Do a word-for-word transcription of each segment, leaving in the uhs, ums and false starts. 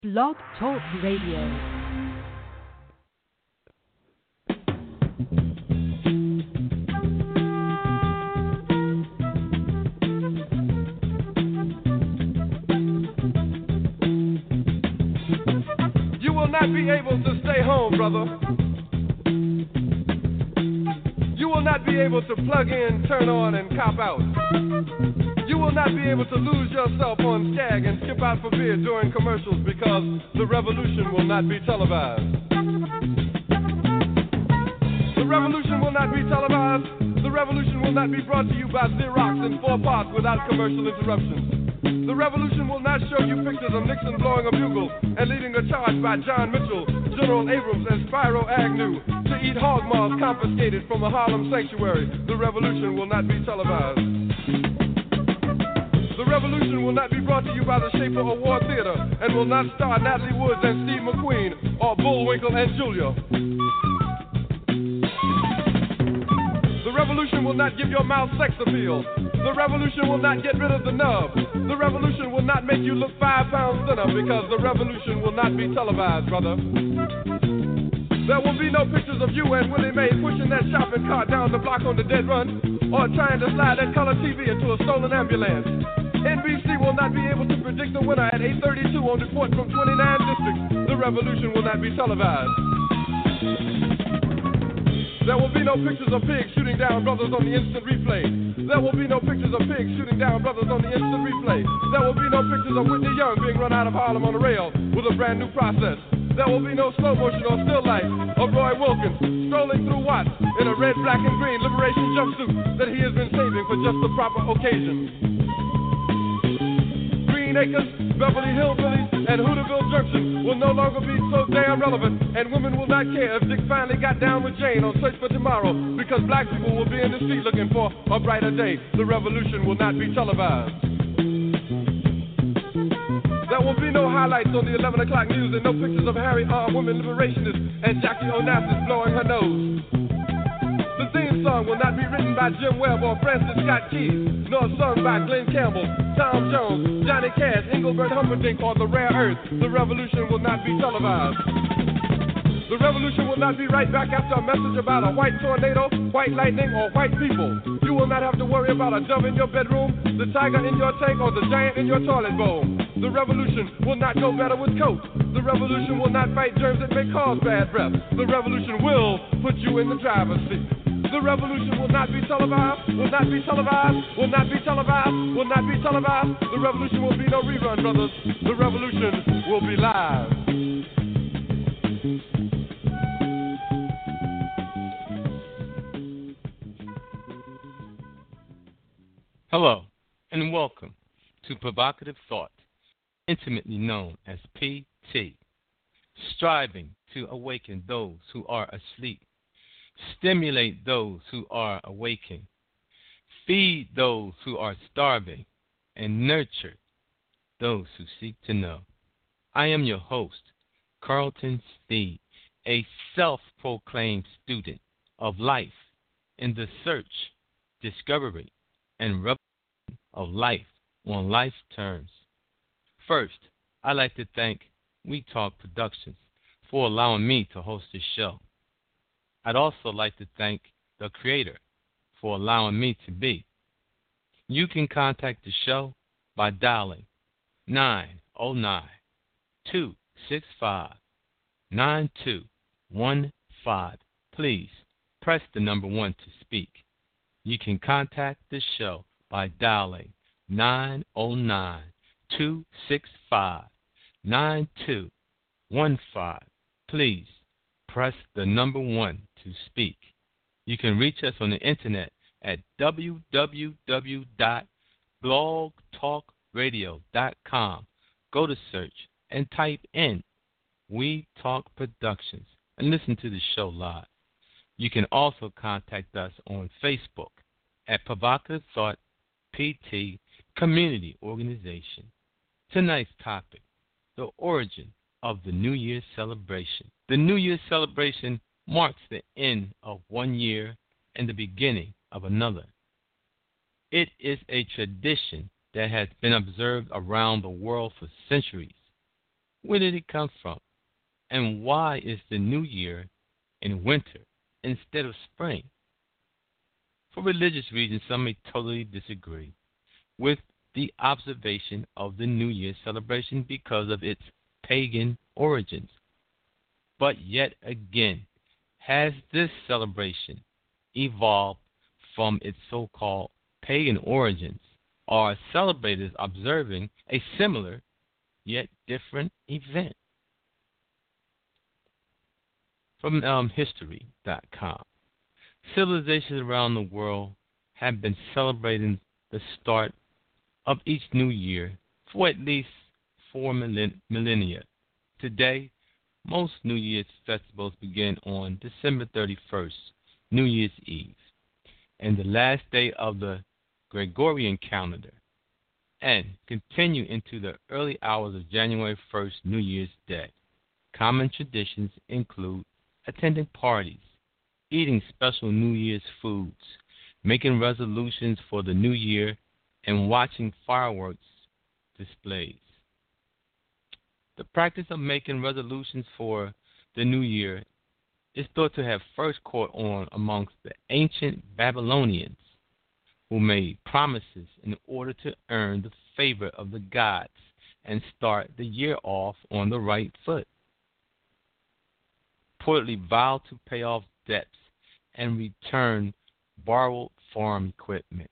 Blog Talk Radio. You will not be able to stay home, brother. You will not be able to plug in, turn on, and cop out. You will not be able to lose yourself on Skag and skip out for beer during commercials because the revolution will not be televised. The revolution will not be televised. The revolution will not be brought to you by Xerox in four parts without commercial interruptions. The revolution will not show you pictures of Nixon blowing a bugle and leading a charge by John Mitchell, General Abrams, and Spyro Agnew to eat hog maws confiscated from a Harlem sanctuary. The revolution will not be televised. The revolution will not be brought to you by the Schaefer Award Theater and will not star Natalie Woods and Steve McQueen or Bullwinkle and Julia. The revolution will not give your mouth sex appeal. The revolution will not get rid of the nub. The revolution will not make you look five pounds thinner because the revolution will not be televised, brother. There will be no pictures of you and Willie Mae pushing that shopping cart down the block on the dead run or trying to slide that color T V into a stolen ambulance. N B C will not be able to predict the winner at eight thirty-two on report from twenty-nine districts. The revolution will not be televised. There will be no pictures of pigs shooting down brothers on the instant replay. There will be no pictures of pigs shooting down brothers on the instant replay. There will be no pictures of Whitney Young being run out of Harlem on a rail with a brand new process. There will be no slow motion or still life of Roy Wilkins strolling through Watts in a red, black, and green liberation jumpsuit that he has been saving for just the proper occasion. Green Acres, Beverly Hillbillies, and Hooterville Junction will no longer be so damn relevant, and women will not care if Dick finally got down with Jane on Search for Tomorrow, because black people will be in the street looking for a brighter day. The revolution will not be televised. There will be no highlights on the eleven o'clock news and no pictures of Harry armed women liberationists and Jackie Onassis blowing her nose. The theme song will not be written by Jim Webb or Francis Scott Keys, nor sung by Glenn Campbell, Tom Jones, Johnny Cash, Engelbert Humperdinck, or The Rare Earth. The revolution will not be televised. The revolution will not be right back after a message about a white tornado, white lightning, or white people. You will not have to worry about a dove in your bedroom, the tiger in your tank, or the giant in your toilet bowl. The revolution will not go better with Coke. The revolution will not fight germs that may cause bad breath. The revolution will put you in the driver's seat. The revolution will not be televised, will not be televised, will not be televised, will not be televised. The revolution will be no rerun, brothers. The revolution will be live. Hello, and welcome to Provocative Thought, intimately known as P T, striving to awaken those who are asleep, stimulate those who are awaking, feed those who are starving, and nurture those who seek to know. I am your host, Carlton Steed, a self-proclaimed student of life in the search, discovery, and revelation of life on life's terms. First, I'd like to thank We Talk Productions for allowing me to host this show. I'd also like to thank the creator for allowing me to be. You can contact the show by dialing nine oh nine, two six five, nine two one five. Please press the number one to speak. You can contact the show by dialing nine oh nine, two six five, nine two one five. Please press the number one to speak. You can reach us on the internet at w w w dot blog talk radio dot com. Go to search and type in We Talk Productions and listen to the show live. You can also contact us on Facebook at Provocative Thought P T Community Organization. Tonight's topic, the origin of the New Year's celebration. The New Year's celebration marks the end of one year and the beginning of another. It is a tradition that has been observed around the world for centuries. Where did it come from? And why is the new year in winter instead of spring? For religious reasons, some may totally disagree with the observation of the New Year celebration because of its pagan origins. But yet again, has this celebration evolved from its so-called pagan origins, or are celebrators observing a similar yet different event? From um, history dot com, civilizations around the world have been celebrating the start of each new year for at least four millen- millennia. Today, most New Year's festivals begin on December thirty-first, New Year's Eve, and the last day of the Gregorian calendar, and continue into the early hours of January first, New Year's Day. Common traditions include attending parties, eating special New Year's foods, making resolutions for the new year, and watching fireworks displays. The practice of making resolutions for the new year is thought to have first caught on amongst the ancient Babylonians, who made promises in order to earn the favor of the gods and start the year off on the right foot. Reportedly vowed to pay off debts and return borrowed farm equipment.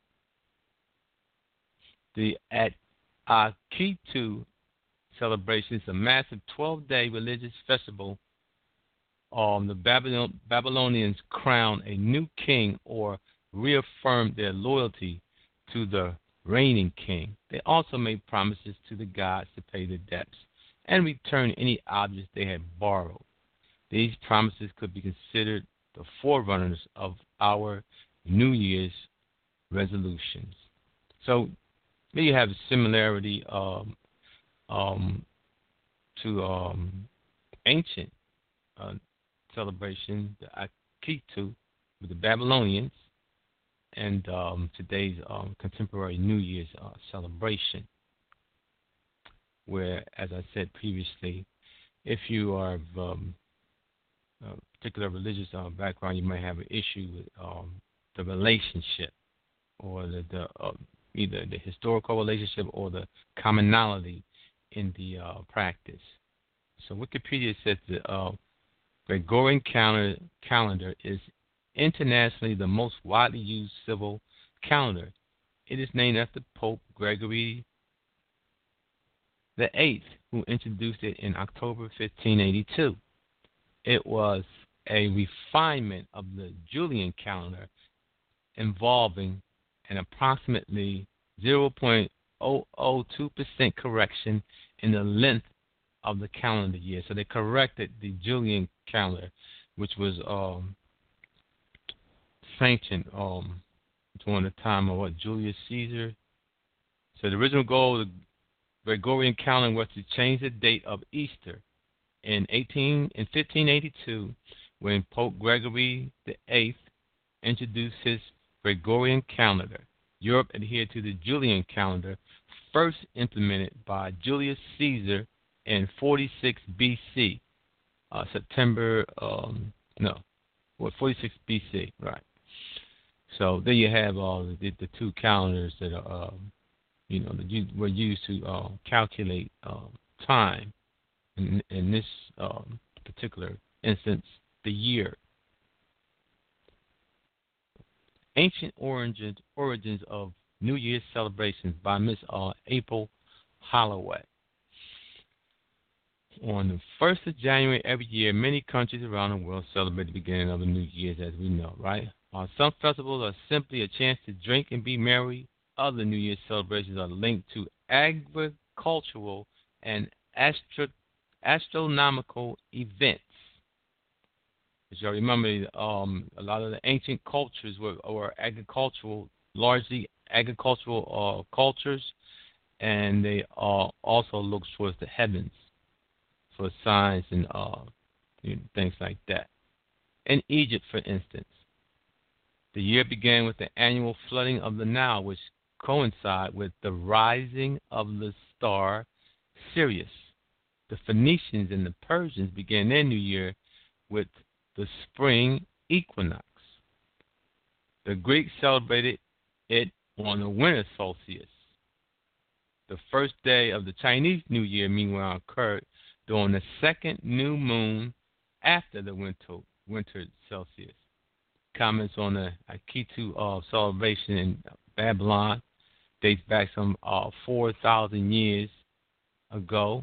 The at Akitu celebration is a massive twelve-day religious festival. Um, the Babylon, Babylonians crown a new king or reaffirm their loyalty to the reigning king. They also made promises to the gods to pay their debts and return any objects they had borrowed. These promises could be considered the forerunners of our New Year's resolutions. So there you have a similarity um, um, to um, ancient uh, celebration, the Akitu, with the Babylonians, and um, today's um, contemporary New Year's uh, celebration, where, as I said previously, if you are of um, a particular religious uh, background, you might have an issue with um, the relationship, or the, the uh, either the historical relationship or the commonality in the uh, practice. So Wikipedia says the uh, Gregorian calendar, calendar is internationally the most widely used civil calendar. It is named after Pope Gregory the Eighth, who introduced it in October fifteen eighty-two. It was a refinement of the Julian calendar involving an approximately zero point zero zero two percent correction in the length of the calendar year. So they corrected the Julian calendar, which was um, sanctioned um, during the time of what, Julius Caesar. So the original goal of the Gregorian calendar was to change the date of Easter. In eighteen in fifteen eighty-two, when Pope Gregory the Eighth introduced his Gregorian calendar, Europe adhered to the Julian calendar, first implemented by Julius Caesar in forty-six B C, uh, September, um, no, what, forty-six B C, right. So there you have all uh, the, the two calendars that are, um, you know, that were used to uh, calculate um, time. In, in this um, particular instance, the year. Ancient origins, origins of New Year's celebrations by Miss Uh, April Holloway. On the first of January every year, many countries around the world celebrate the beginning of the New Year's, as we know, right? While some festivals are simply a chance to drink and be merry, other New Year's celebrations are linked to agricultural and astro astronomical events. As you remember, um, a lot of the ancient cultures were, were agricultural, largely agricultural uh, cultures, and they uh, also looked towards the heavens for signs and uh, you know, things like that. In Egypt, for instance, the year began with the annual flooding of the Nile, which coincided with the rising of the star Sirius. The Phoenicians and the Persians began their new year with the spring equinox. The Greeks celebrated it on the winter solstice. The first day of the Chinese New Year, meanwhile, occurred during the second new moon after the winter, winter solstice. Comments on the Akitu uh, celebration in Babylon dates back some uh, four thousand years ago,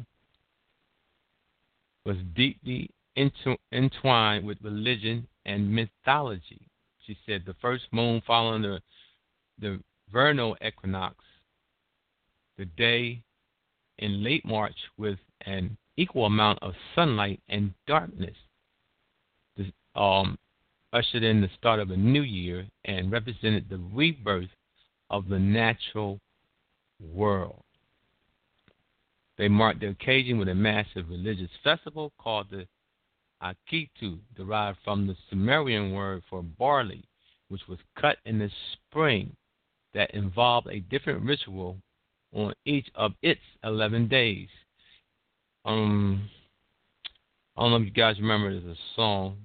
was deeply intu- entwined with religion and mythology. She said the first moon following the, the vernal equinox, the day in late March with an equal amount of sunlight and darkness, this, um, ushered in the start of a new year and represented the rebirth of the natural world. They marked the occasion with a massive religious festival called the Akitu, derived from the Sumerian word for barley, which was cut in the spring, that involved a different ritual on each of its eleven days. Um, I don't know if you guys remember, there's a song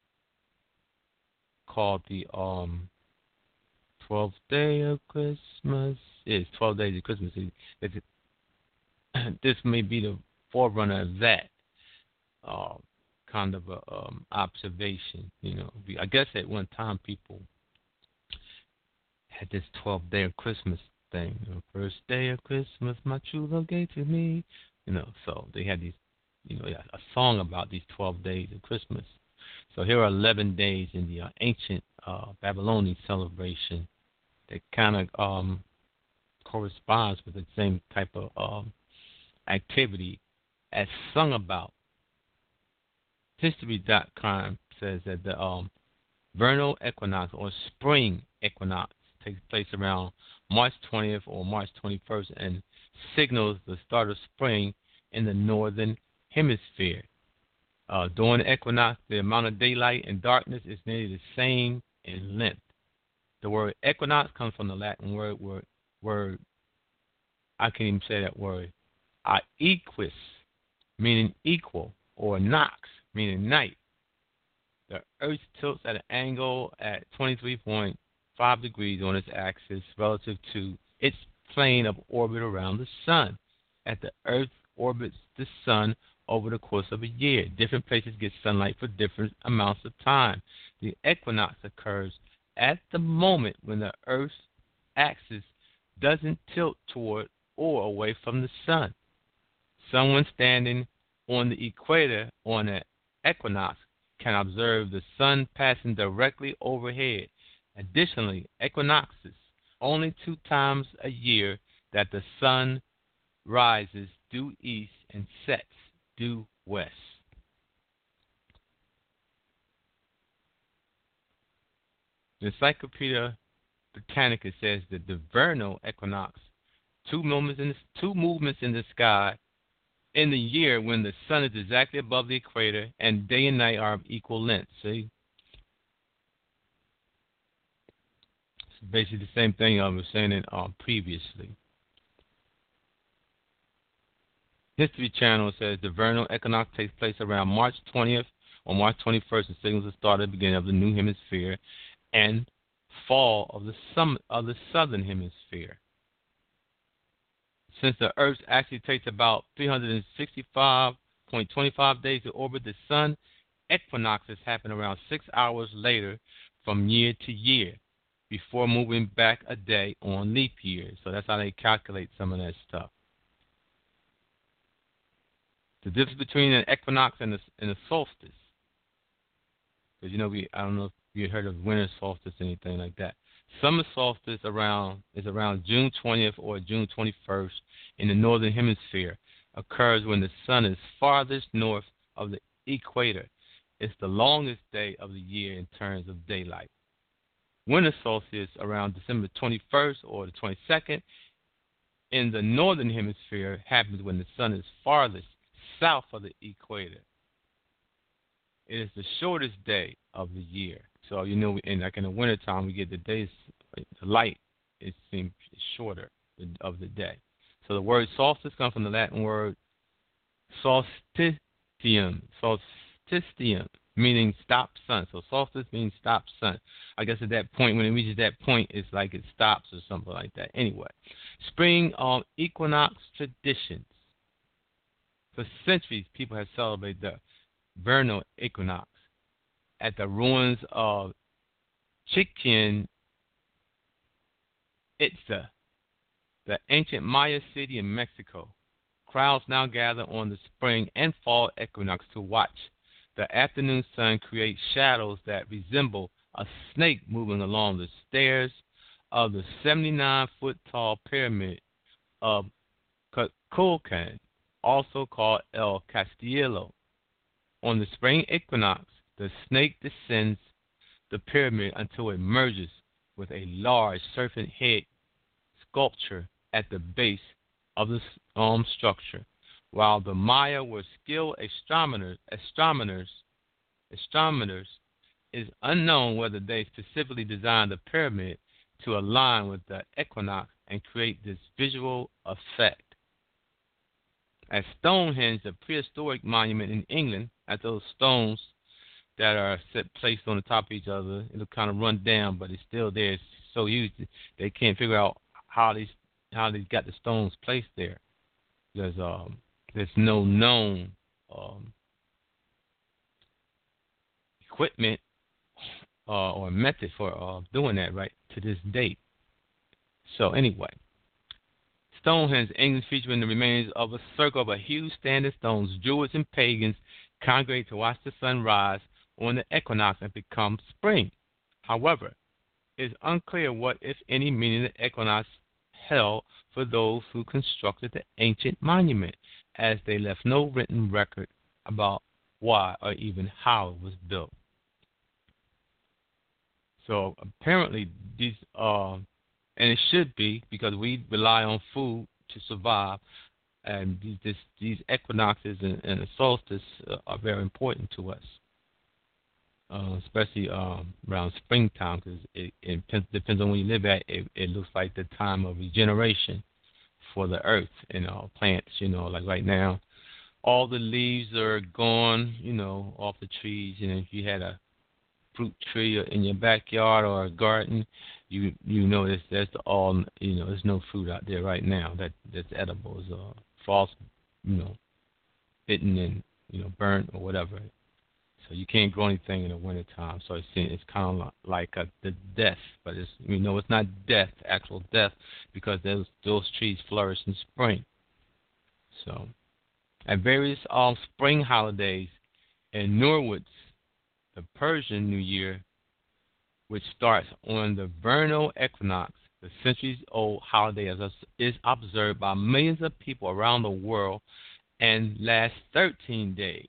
called the um twelfth day of Christmas. It's twelve days of Christmas. It's, this may be the forerunner of that uh, kind of a um, observation. You know, I guess at one time people had this twelfth day of Christmas thing. You know, first day of Christmas, my true love gave to me. You know, so they had these, you know, a song about these twelve days of Christmas. So here are eleven days in the uh, ancient uh, Babylonian celebration that kind of um, corresponds with the same type of um, activity as sung about. History dot com says that the um, vernal equinox or spring equinox takes place around March twentieth or March twenty-first and signals the start of spring in the northern hemisphere. Uh, during the equinox, the amount of daylight and darkness is nearly the same in length. The word equinox comes from the Latin word, word, word I can't even say that word, aequus, meaning equal, or nox, meaning night. The Earth tilts at an angle at twenty-three point five degrees on its axis relative to its plane of orbit around the Sun. As the Earth orbits the Sun over the course of a year, different places get sunlight for different amounts of time. The equinox occurs at the moment when the Earth's axis doesn't tilt toward or away from the Sun. Someone standing on the equator on an equinox can observe the Sun passing directly overhead. Additionally, equinoxes only two times a year that the Sun rises due east and sets due west. The Encyclopedia Britannica says that the vernal equinox, two movements in the, two movements in the sky in the year when the Sun is exactly above the equator and day and night are of equal length. See? It's basically the same thing I was saying it, um, previously. History Channel says the vernal equinox takes place around March twentieth or March twenty-first and signals the start of the beginning of the new hemisphere and fall of the, sum, of the southern hemisphere. Since the Earth actually takes about three hundred sixty-five point two five days to orbit the Sun, equinoxes happen around six hours later from year to year before moving back a day on leap years. So that's how they calculate some of that stuff. The difference between an equinox and a, and a solstice. Because, you know, we I don't know if you heard of winter solstice or anything like that. Summer solstice around is around June twentieth or June twenty-first in the northern hemisphere. Occurs when the Sun is farthest north of the equator. It's the longest day of the year in terms of daylight. Winter solstice around December twenty-first or the twenty-second in the northern hemisphere happens when the Sun is farthest south of the equator. It is the shortest day of the year. So, you know, in, like in the wintertime, we get the days, the light, it seems shorter of the day. So the word solstice comes from the Latin word solstitium, solstitium, meaning stop sun. So solstice means stop sun. I guess at that point, when it reaches that point, it's like it stops or something like that. Anyway, spring um, equinox traditions. For centuries, people have celebrated the vernal equinox at the ruins of Chichen Itza, the ancient Maya city in Mexico. Crowds now gather on the spring and fall equinox to watch the afternoon sun create shadows that resemble a snake moving along the stairs of the seventy-nine foot tall pyramid of Kukulkan, also called El Castillo. On the spring equinox, the snake descends the pyramid until it merges with a large serpent head sculpture at the base of the um, structure. While the Maya were skilled astronomers, astronomers, astronomers, it is unknown whether they specifically designed the pyramid to align with the equinox and create this visual effect. At Stonehenge, the prehistoric monument in England, at those stones that are set, placed on the top of each other, it'll kind of run down, but it's still there. It's so huge they can't figure out how these how they got the stones placed there. There's um there's no known um, equipment uh, or method for uh, doing that right to this date. So anyway, Stonehenge, England, featuring the remains of a circle of a huge stand of stones. Druids and pagans congregate to watch the sun rise on the equinox and become spring. However, it is unclear what, if any, meaning the equinox held for those who constructed the ancient monument, as they left no written record about why or even how it was built. So apparently these uh, and it should be, because we rely on food to survive, and these this, these equinoxes and, and the solstice uh, are very important to us, uh, especially um, around springtime, because it, it depends on where you live at. It, it looks like the time of regeneration for the earth and all plants. You know, like right now, all the leaves are gone, you know, off the trees. And if you had a fruit tree in your backyard or a garden, you you know there's there's all you know there's no fruit out there right now that that's edible. It's uh, false, you know, bitten and you know burnt or whatever. So you can't grow anything in the wintertime. So it's it's kind of like a, the death, but it's you know it's not death, actual death, because those those trees flourish in spring. So at various um spring holidays in Norwoods, the Persian New Year, which starts on the vernal equinox, the centuries-old holiday is, is observed by millions of people around the world and lasts thirteen days.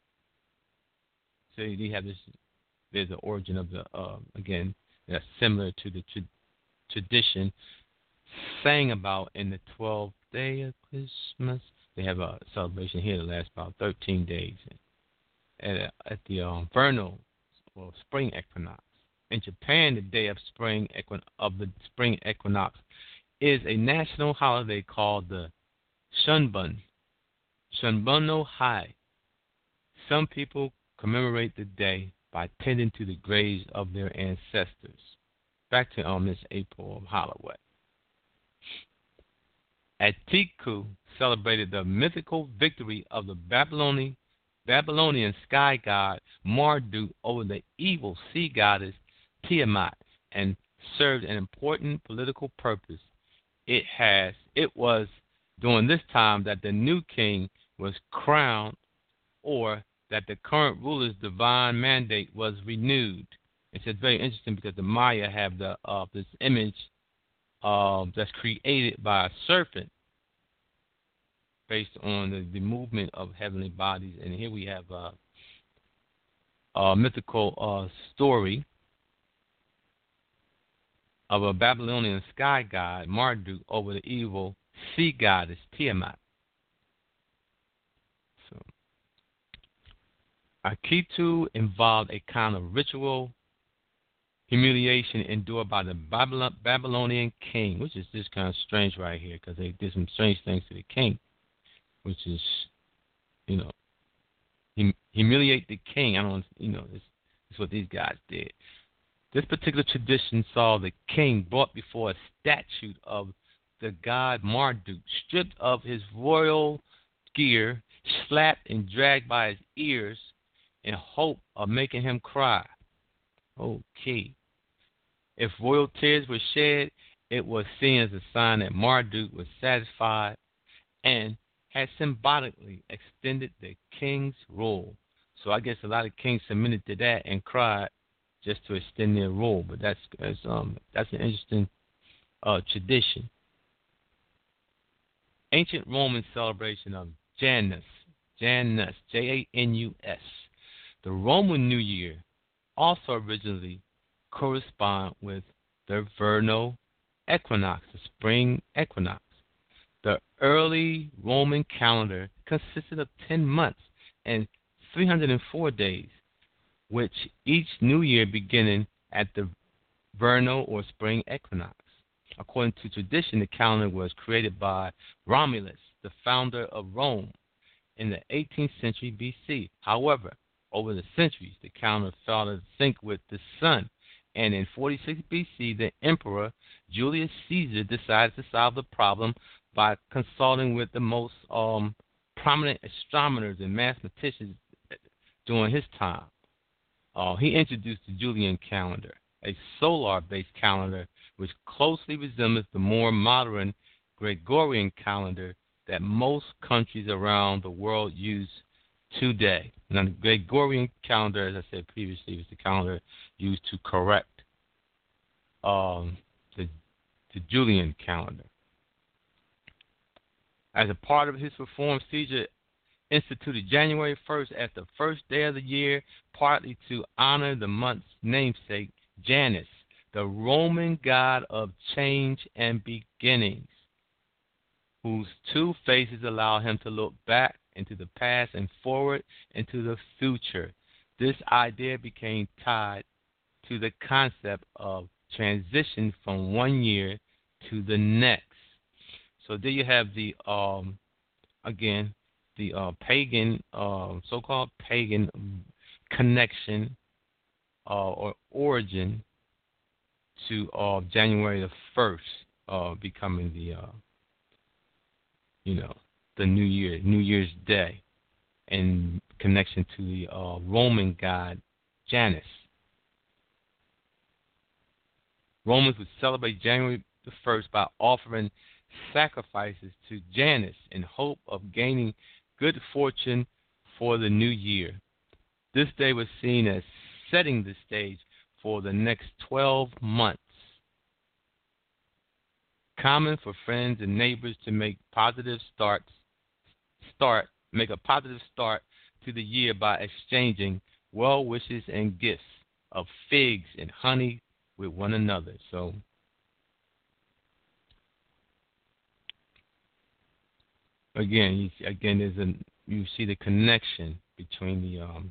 So you have this, there's the origin of the, uh, again, that's similar to the tra- tradition sang about in the twelfth day of Christmas. They have a celebration here that lasts about thirteen days at, at the um, vernal, well, spring equinox. In Japan, the day of spring equin- of the spring equinox is a national holiday called the Shunbun, Shunbun no Hai. Some people commemorate the day by tending to the graves of their ancestors. Back to um, Miss April Holloway. Atiku celebrated the mythical victory of the Babylonian, Babylonian sky god Marduk over the evil sea goddess Tiamat, and served an important political purpose. It has it was during this time that the new king was crowned, or that the current ruler's divine mandate was renewed. It's just very interesting because the Maya have the uh, this image uh, that's created by a serpent based on the, the movement of heavenly bodies. And here we have uh, a mythical uh, story of a Babylonian sky god, Marduk, over the evil sea goddess, Tiamat. So, Akitu involved a kind of ritual humiliation endured by the Babylon, Babylonian king, which is just kind of strange right here, because they did some strange things to the king, which is you know, hum- humiliate the king. I don't, you know, this, this is what these guys did. This particular tradition saw the king brought before a statue of the god Marduk, stripped of his royal gear, slapped and dragged by his ears in hope of making him cry. Okay. If royal tears were shed, it was seen as a sign that Marduk was satisfied and had symbolically extended the king's rule. So I guess a lot of kings submitted to that and cried just to extend their rule. But that's, that's um that's an interesting uh, tradition. Ancient Roman celebration of Janus, Janus, J A N U S. The Roman New Year also originally correspond with the vernal equinox, the spring equinox. The early Roman calendar consisted of ten months and three hundred four days, which each new year beginning at the vernal or spring equinox. According to tradition, the calendar was created by Romulus, the founder of Rome, in the eighteenth century B C. However, over the centuries, the calendar fell out of sync with the sun, and in forty-six B C, the emperor Julius Caesar decided to solve the problem by consulting with the most um, prominent astronomers and mathematicians during his time. Uh, he introduced the Julian calendar, a solar-based calendar which closely resembles the more modern Gregorian calendar that most countries around the world use today. Now, the Gregorian calendar, as I said previously, was the calendar used to correct um, the, the Julian calendar. As a part of his reform, Caesar instituted January first as the first day of the year, partly to honor the month's namesake, Janus, the Roman god of change and beginnings, whose two faces allow him to look back into the past and forward into the future. This idea became tied to the concept of transition from one year to the next. So there you have the, um, again, the uh, pagan, uh, so-called pagan connection uh, or origin to uh, January the first uh, becoming the, uh, you know, the New Year, New Year's Day, in connection to the uh, Roman god Janus. Romans would celebrate January the first by offering sacrifices to Janus in hope of gaining good fortune for the new year. This day was seen as setting the stage for the next twelve months. Common for friends and neighbors to make positive starts, start, make a positive start to the year by exchanging well wishes and gifts of figs and honey with one another. So, again, you, again, there's a you see the connection between the um,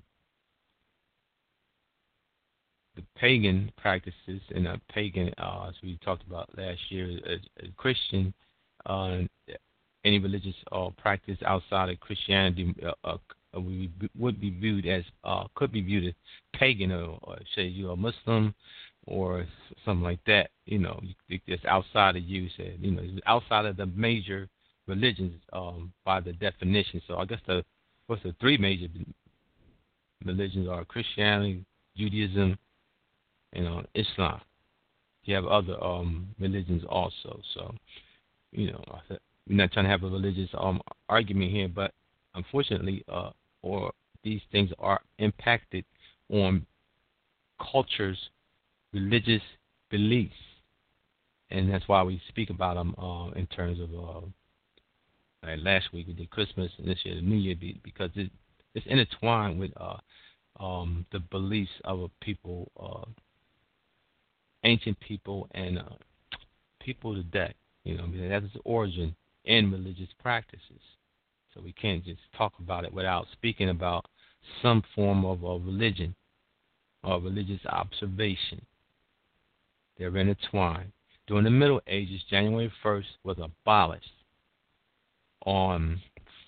the pagan practices and a pagan, uh, as we talked about last year, a, a Christian, uh, any religious uh, practice outside of Christianity uh, uh, we would be viewed as uh, could be viewed as pagan, or, or say you're a Muslim or something like that. You know, it's outside of you. Said you know, outside of the major religions um, by the definition. So I guess the what's the three major religions are Christianity, Judaism, and uh, Islam. You have other um, religions also. So you know, we're not trying to have a religious um, argument here, but unfortunately, uh, or these things are impacted on cultures, religious beliefs, and that's why we speak about them uh, in terms of. Uh, Like last week we did Christmas, and this year the New Year, because it, it's intertwined with uh, um, the beliefs of a people, uh, ancient people, and uh, people today. You know, that's its origin in religious practices. So we can't just talk about it without speaking about some form of a religion or religious observation. They're intertwined. During the Middle Ages, January first was abolished on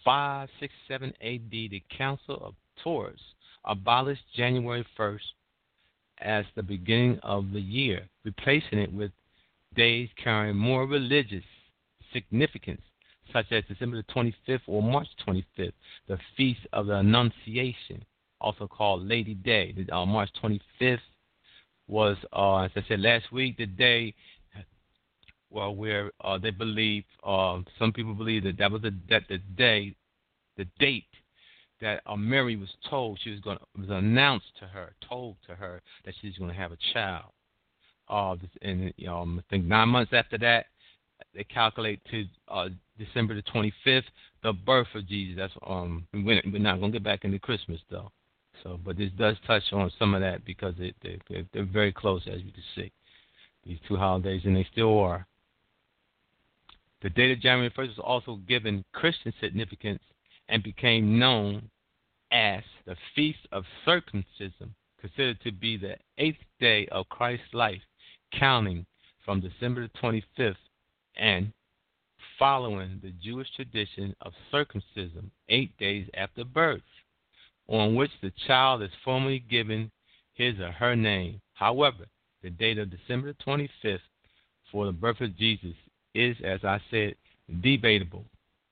five sixty-seven A D, the Council of Tours abolished January first as the beginning of the year, replacing it with days carrying more religious significance, such as December the twenty-fifth or March twenty-fifth, the Feast of the Annunciation, also called Lady Day. Uh, March twenty-fifth was, uh, as I said last week, the day, well, where uh, they believe, uh, some people believe that that was the, that the day, the date that uh, Mary was told she was going to, was announced to her, told to her that she's going to have a child. Uh, and um, I think nine months after that, they calculate to uh, December the twenty-fifth, the birth of Jesus. That's um, we're not going to get back into Christmas though. So, but this does touch on some of that because it, they, they're very close, as you can see. These two holidays, and they still are. The date of January first was also given Christian significance and became known as the Feast of Circumcision, considered to be the eighth day of Christ's life, counting from December the twenty-fifth and following the Jewish tradition of circumcision eight days after birth, on which the child is formally given his or her name. However, the date of December the twenty-fifth for the birth of Jesus is, as I said, debatable.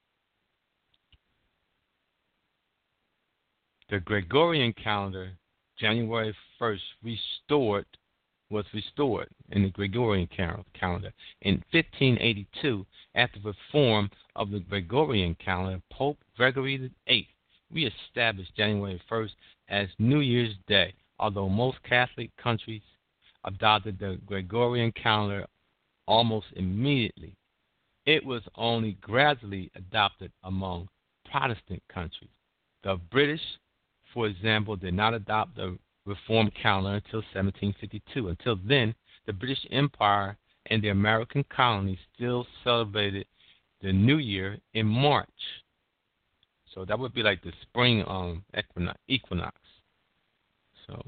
The Gregorian calendar, January first, restored was restored in the Gregorian calendar. In fifteen eighty-two, after the reform of the Gregorian calendar, Pope Gregory the eighth reestablished January first as New Year's Day. Although most Catholic countries adopted the Gregorian calendar almost immediately, it was only gradually adopted among Protestant countries. The British, for example, did not adopt the Reformed calendar until seventeen fifty-two. Until then, the British Empire and the American colonies still celebrated the New Year in March. So that would be like the spring um, equinox. equinox. So,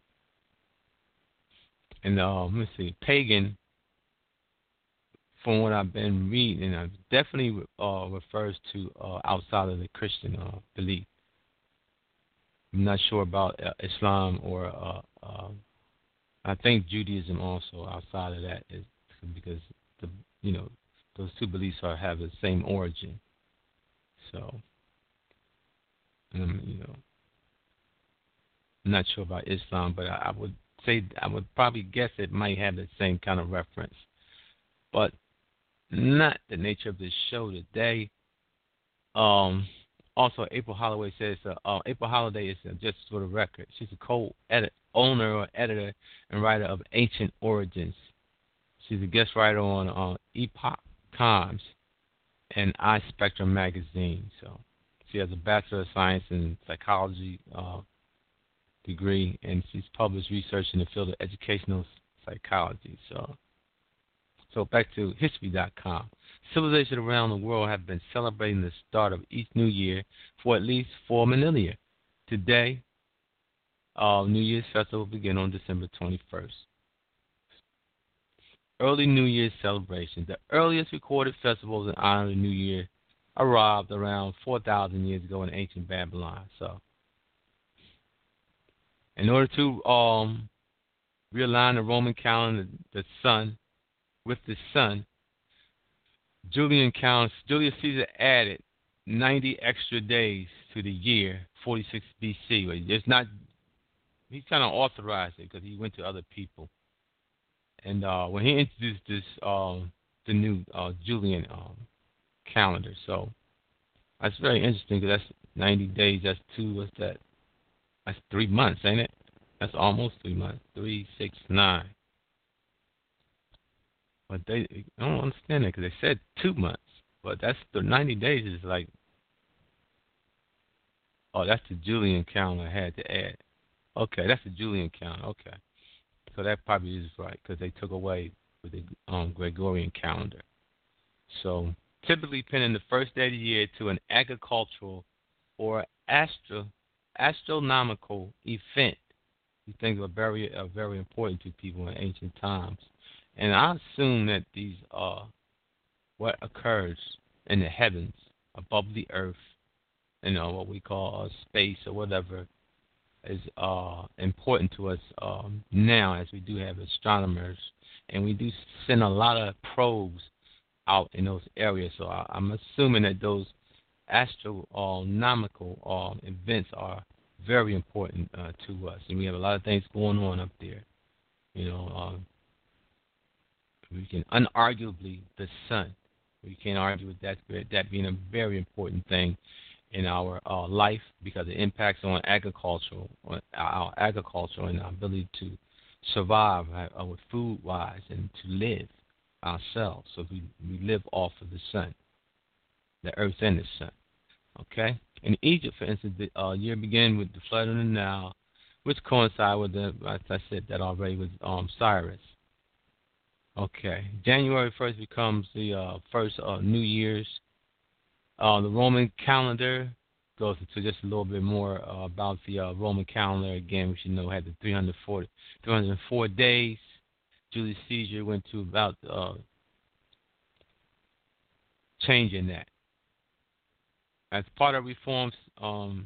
and uh, let me see, pagan, from what I've been reading, uh, definitely uh, refers to uh, outside of the Christian uh, belief. I'm not sure about uh, Islam or uh, uh, I think Judaism also outside of that is because the you know those two beliefs are have the same origin. So, um, you know, I'm not sure about Islam, but I, I would say I would probably guess it might have the same kind of reference, but not the nature of this show today. Um. Also, April Holloway says, uh, uh, April Holiday is, uh, just for the record, she's a co-owner or editor and writer of Ancient Origins. She's a guest writer on uh, Epoch Times and iSpectrum magazine. So she has a Bachelor of Science in Psychology uh, degree, and she's published research in the field of educational psychology. So, so back to history dot com. Civilizations around the world have been celebrating the start of each new year for at least four millennia. Today, uh, New Year's festival began on December twenty-first. Early New Year's celebrations. The earliest recorded festivals in honor of the New Year arrived around four thousand years ago in ancient Babylon. So, in order to um, realign the Roman calendar, the sun, with the sun, Julian calendar, Julius Caesar added ninety extra days to the year forty-six B C. It's not, he kind of authorized it because he went to other people. And uh, when he introduced this, uh, the new uh, Julian um, calendar, so that's very interesting because that's ninety days. That's two. What's that? That's three months, ain't it? That's almost three months. Three, six, nine. But they, I don't understand that because they said two months. But that's the ninety days is like, oh, that's the Julian calendar I had to add. Okay, that's the Julian calendar. Okay. So that probably is right because they took away with the um, Gregorian calendar. So typically pinning the first day of the year to an agricultural or astro, astronomical event. These things are very, are very important to people in ancient times. And I assume that these are what occurs in the heavens above the earth you know, what we call uh, space or whatever is uh, important to us um, now, as we do have astronomers, and we do send a lot of probes out in those areas. So I, I'm assuming that those astronomical uh, events are very important uh, to us, and we have a lot of things going on up there. You know, uh, we can unarguably the sun. We can't argue with that that being a very important thing in our uh, life, because it impacts on agriculture, on our agriculture and our ability to survive uh, with food wise and to live ourselves. So we we live off of the sun, the earth and the sun. Okay. In Egypt, for instance, the uh, year began with the flood of the Nile, which coincided with the, as I said that already, with um, Cyrus. Okay. January first becomes the uh, first uh, New Year's. Uh, the Roman calendar goes into just a little bit more uh, about the uh, Roman calendar. Again, we should know had the three hundred forty, three hundred four days. Julius Caesar went to about uh, changing that. As part of reforms, um,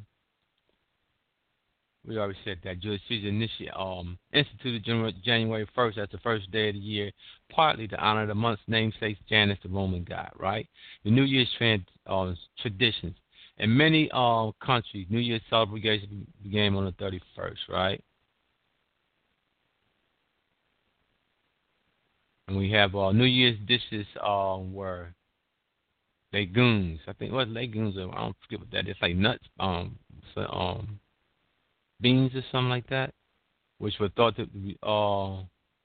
we already said that Julius Caesar initiated, um, instituted January first as the first day of the year, partly to honor the month's namesake, Janus, the Roman god, right? The New Year's trend, uh, traditions. In many uh, countries, New Year's celebration began on the thirty-first, right? And we have uh, New Year's dishes uh, were legumes. I think what legumes are, I don't forget what that is. It's like nuts, um, so, um, beans or something like that, which were thought to be uh,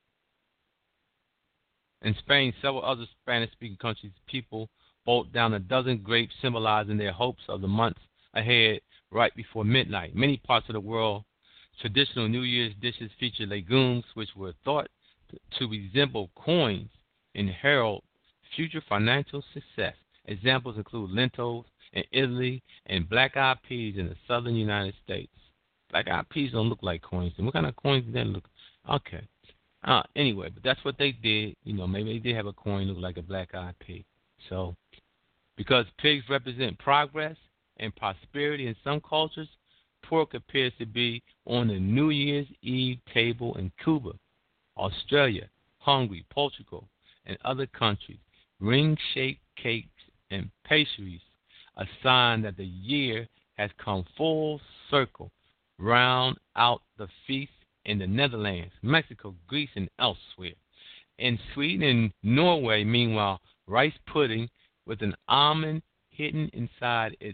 in Spain. Several other Spanish-speaking countries, people bolt down a dozen grapes, symbolizing their hopes of the months ahead, right before midnight. Many parts of the world, traditional New Year's dishes feature legumes, which were thought to resemble coins and herald future financial success. Examples include lentils in Italy and black-eyed peas in the southern United States. Black-eyed peas don't look like coins. And what kind of coins do they look? Okay. Uh, anyway, but that's what they did. You know, maybe they did have a coin look like a black-eyed pea. So, because pigs represent progress and prosperity in some cultures, pork appears to be on the New Year's Eve table in Cuba, Australia, Hungary, Portugal, and other countries. Ring-shaped cakes and pastries, a sign that the year has come full circle. Round out the feast in the Netherlands, Mexico, Greece, and elsewhere. In Sweden and Norway, meanwhile, rice pudding with an almond hidden inside its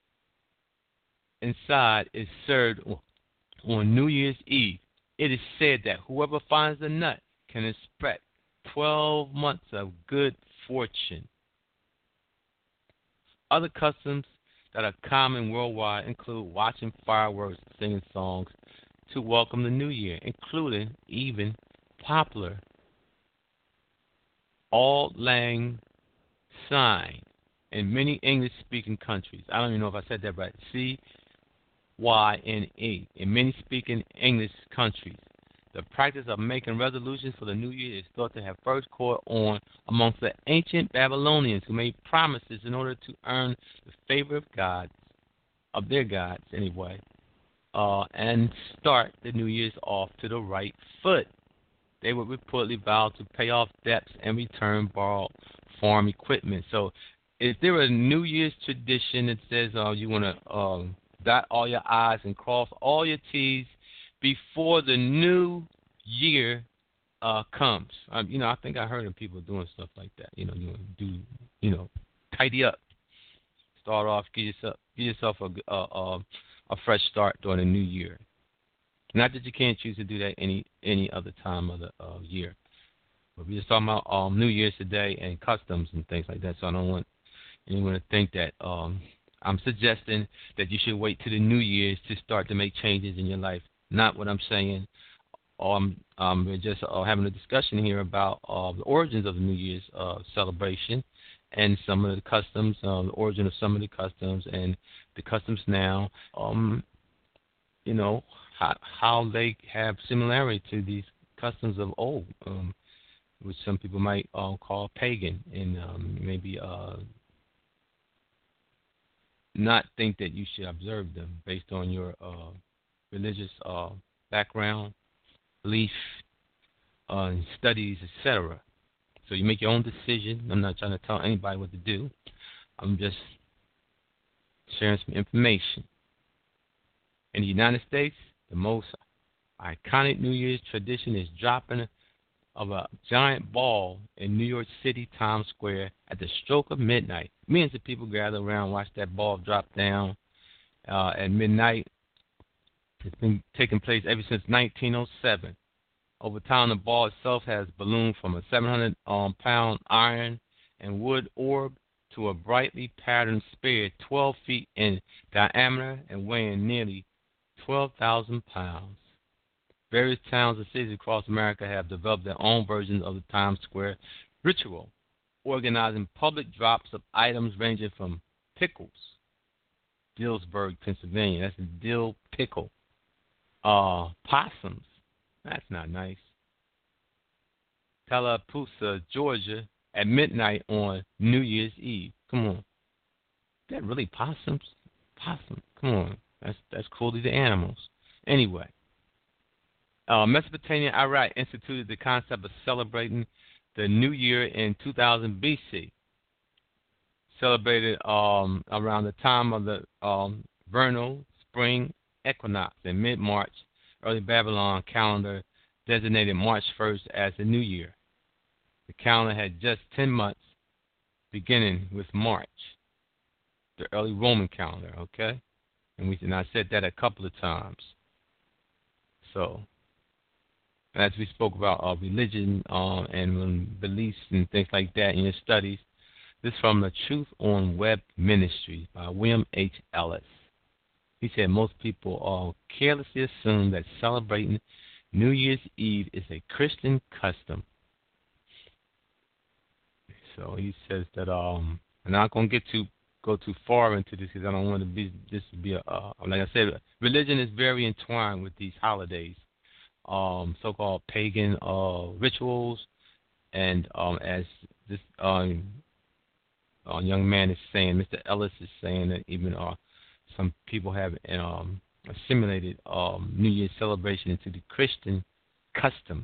inside is served on New Year's Eve. It is said that whoever finds the nut can expect twelve months of good fortune. Other customs that are common worldwide include watching fireworks and singing songs to welcome the new year, including even popular Auld Lang Syne in many English-speaking countries. I don't even know if I said that right. C Y N E. In many speaking English countries, the practice of making resolutions for the new year is thought to have first caught on amongst the ancient Babylonians, who made promises in order to earn the favor of gods, of their gods anyway, uh, and start the New Year's off to the right foot. They would reportedly vow to pay off debts and return borrowed farm equipment. So, is there a New Year's tradition that says uh, you want to um, dot all your I's and cross all your T's before the new year uh, comes? Um, you know, I think I heard of people doing stuff like that. You know, you do, you know, tidy up, start off, give yourself, give yourself a, a, a, a fresh start during the new year. Not that you can't choose to do that any any other time of the uh, year, but we're just talking about um, New Year's today and customs and things like that. So I don't want anyone to think that um, I'm suggesting that you should wait till the New Year's to start to make changes in your life. Not what I'm saying. Um, um, we're just uh, having a discussion here about uh, the origins of the New Year's uh, celebration and some of the customs, uh, the origin of some of the customs and the customs now. Um, you know, how, how they have similarity to these customs of old, um, which some people might uh, call pagan and um, maybe uh, not think that you should observe them based on your uh, religious uh, background, belief, uh, studies, et cetera. So you make your own decision. I'm not trying to tell anybody what to do. I'm just sharing some information. In the United States, the most iconic New Year's tradition is dropping of a giant ball in New York City Times Square at the stroke of midnight. Millions of people gather around, watch that ball drop down uh, at midnight. It's been taking place ever since nineteen oh seven. Over time, the ball itself has ballooned from a seven hundred um, pound iron and wood orb to a brightly patterned sphere twelve feet in diameter and weighing nearly twelve thousand pounds. Various towns and cities across America have developed their own versions of the Times Square ritual, organizing public drops of items ranging from pickles, Dillsburg, Pennsylvania, that's a dill pickle, uh, possums, that's not nice, Tallapoosa, Georgia, at midnight on New Year's Eve. Come on. Is that really possums? Possum. Come on. That's that's cruelty to animals. Anyway, uh, Mesopotamia, Iraq instituted the concept of celebrating the New Year in two thousand B C. Celebrated um, around the time of the um, vernal spring equinox in mid-March. Early Babylon calendar designated March first as the New Year. The calendar had just ten months, beginning with March, the early Roman calendar, okay? And, we, and I said that a couple of times. So, as we spoke about uh, religion uh, and um, beliefs and things like that in your studies, this is from the Truth on Web Ministries by William H. Ellis. He said most people uh, carelessly assume that celebrating New Year's Eve is a Christian custom. So he says that um, I'm not going to get too go too far into this because I don't want to be this to be a uh, like I said, religion is very entwined with these holidays, um, so-called pagan uh, rituals, and um, as this um, uh, young man is saying, Mister Ellis is saying that even uh, some people have um, assimilated um, New Year's celebration into the Christian custom.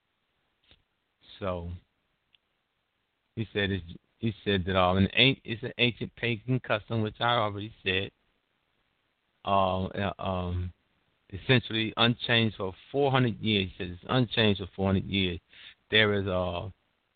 So. He said it's, he said that um, an, it's an ancient pagan custom, which I already said, uh, um, essentially unchanged for four hundred years. He said it's unchanged for four hundred years. There is a,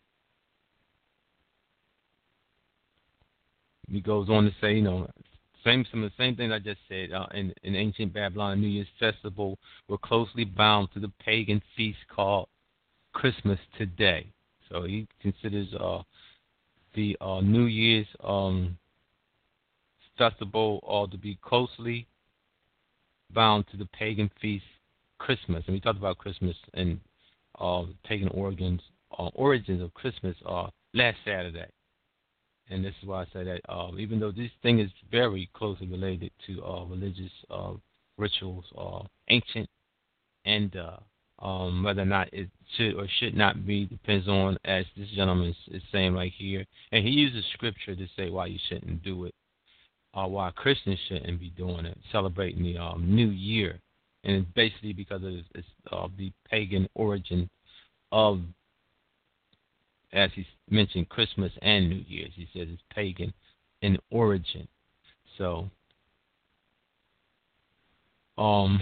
he goes on to say, you know, same some of the same things I just said. Uh, in, in ancient Babylon, New Year's festival were closely bound to the pagan feast called Christmas today. So he considers uh, the uh, New Year's um, festival uh, to be closely bound to the pagan feast Christmas. And we talked about Christmas and uh, pagan origins, uh, origins of Christmas uh, last Saturday. And this is why I say that uh, even though this thing is very closely related to uh, religious uh, rituals, uh, ancient and uh, Um, whether or not it should or should not be depends on, as this gentleman is, is saying right here. And he uses scripture to say why you shouldn't do it, or why Christians shouldn't be doing it, celebrating the um, New Year. And it's basically because of it's, uh, the pagan origin of, as he mentioned, Christmas and New Year's. He says it's pagan in origin. So, um...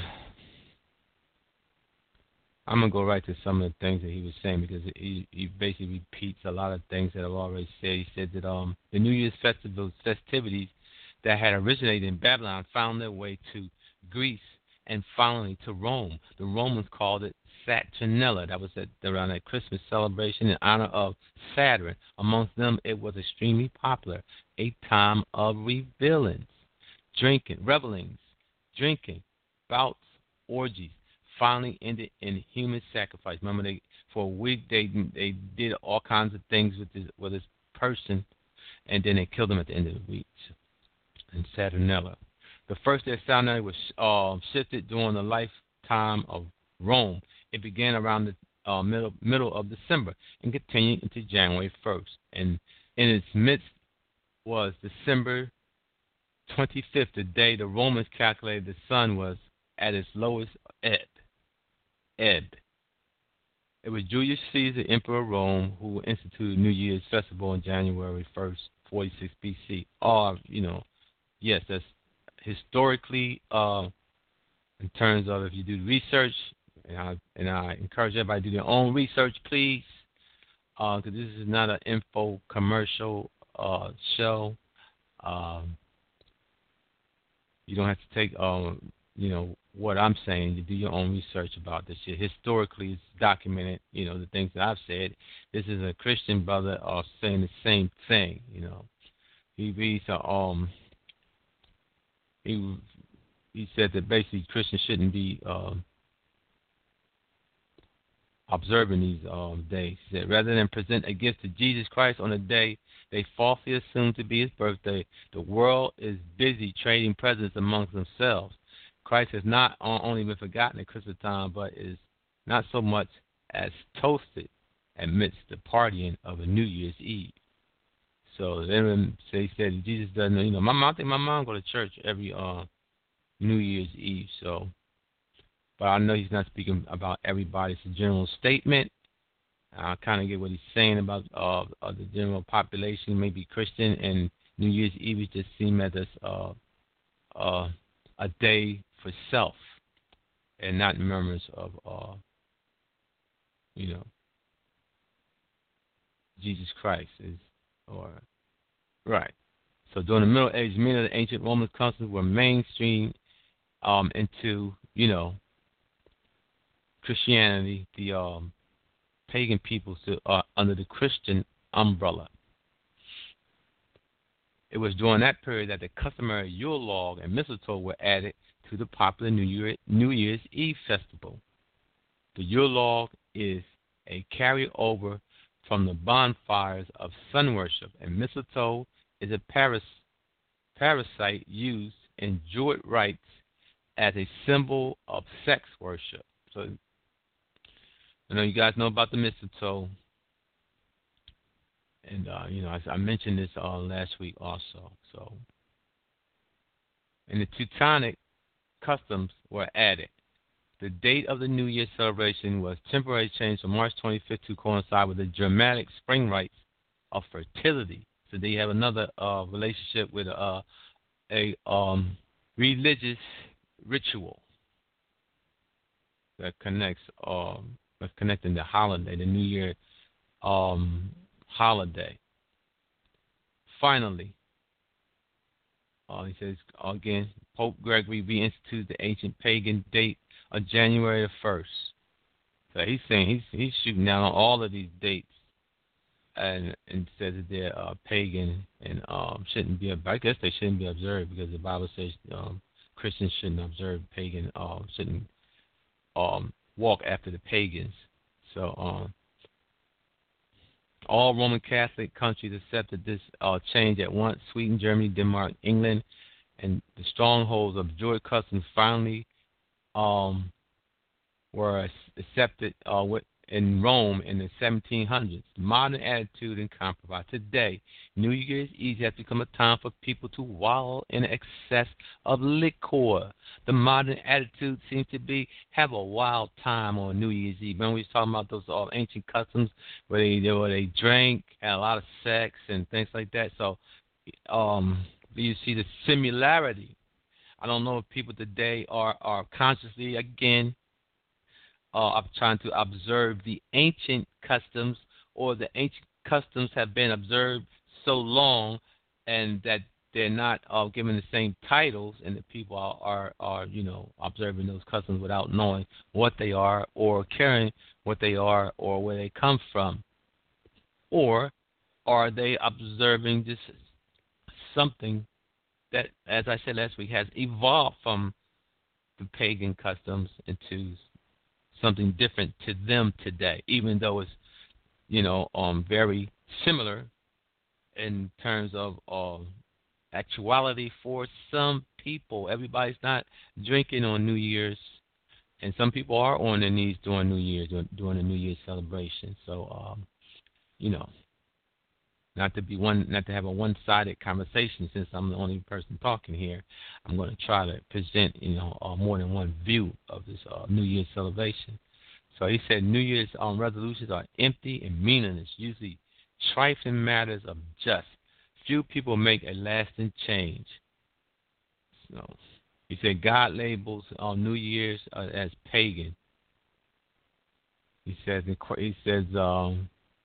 I'm going to go right to some of the things that he was saying because he, he basically repeats a lot of things that I've already said. He said that um, the New Year's festival festivities that had originated in Babylon found their way to Greece and finally to Rome. The Romans called it Saturnalia. That was at, around a Christmas celebration in honor of Saturn. Amongst them, it was extremely popular, a time of revelings, drinking, revelings, drinking, bouts, orgies. Finally ended in human sacrifice. Remember, they for a week they they did all kinds of things with this with this person, and then they killed him at the end of the week. In Saturnalia, the first day of Saturnalia was uh, shifted during the lifetime of Rome. It began around the uh, middle middle of December and continued into January first. And in its midst was December twenty-fifth, the day the Romans calculated the sun was at its lowest ebb. ebb. It was Julius Caesar, Emperor of Rome, who instituted New Year's festival on January first, forty-six B C. Or, you know, yes, that's historically, uh, in terms of if you do research, and I, and I encourage everybody to do their own research, please, because uh, this is not an info commercial uh, show. Um, you don't have to take, um, you know, what I'm saying. You do your own research about this shit. Historically, it's documented, you know, the things that I've said. This is a Christian brother uh, saying the same thing, you know. He reads, uh, um, he, he said that basically Christians shouldn't be uh, observing these um, days. He said, rather than present a gift to Jesus Christ on a day they falsely assume to be his birthday, the world is busy trading presents amongst themselves. Christ has not only been forgotten at Christmas time, but is not so much as toasted amidst the partying of a New Year's Eve. So then they said Jesus doesn't, you know, my mom, I think my mom go to church every uh, New Year's Eve. So, but I know he's not speaking about everybody. It's a general statement. I kind of get what he's saying about uh, uh, the general population, maybe Christian, and New Year's Eve just seem as a, uh, uh, a day for self and not members of, uh, you know, Jesus Christ is, or right. So during the Middle Ages, many of the ancient Roman customs were mainstream um, into, you know, Christianity, the um, pagan peoples to, uh, under the Christian umbrella. It was during that period that the customary Yule log and mistletoe were added to the popular New, Year, New Year's Eve festival. The Yule log is a carryover from the bonfires of sun worship, and mistletoe is a paras- parasite used in Druid rites as a symbol of sex worship. So, I know you guys know about the mistletoe, and uh, you know I, I mentioned this uh, last week also. So, and the Teutonic customs were added. The date of the New Year celebration was temporarily changed from March twenty-fifth to coincide with the Germanic spring rites of fertility. So they have another uh, relationship with uh, a um, religious ritual that connects, um, that's connecting the holiday, the New Year um, holiday. Finally, uh, he says again, Pope Gregory reinstituted the ancient pagan date of January the first. So he's saying he's he's shooting down on all of these dates, and and says that they're uh, pagan and um, shouldn't be. I guess they shouldn't be observed because the Bible says um, Christians shouldn't observe pagan, uh, shouldn't um, walk after the pagans. So um, all Roman Catholic countries accepted this uh, change at once. Sweden, Germany, Denmark, England, and the strongholds of Druid customs finally um, were accepted uh, in Rome in the seventeen hundreds. Modern attitude and compromise. Today, New Year's Eve has become a time for people to wallow in excess of liquor. The modern attitude seems to be have a wild time on New Year's Eve. Remember we was talking about those uh, ancient customs where they, where they drank, had a lot of sex and things like that. So um, you see the similarity. I don't know if people today are, are consciously, again, uh, I'm trying to observe the ancient customs, or the ancient customs have been observed so long and that they're not uh, given the same titles, and the people are, are, are, you know, observing those customs without knowing what they are or caring what they are or where they come from. Or are they observing just something that, as I said last week, has evolved from the pagan customs into something different to them today, even though it's, you know, um, very similar in terms of uh, actuality for some people. Everybody's not drinking on New Year's, and some people are on their knees during New Year's, during the New Year's celebration. So, um, you know, not to be one, not to have a one-sided conversation. Since I'm the only person talking here, I'm going to try to present, you know, uh, more than one view of this uh, New Year's celebration. So he said New Year's um, resolutions are empty and meaningless, usually trifling matters of just. Few people make a lasting change. So he said God labels on New Year's uh, as pagan. He says he says um,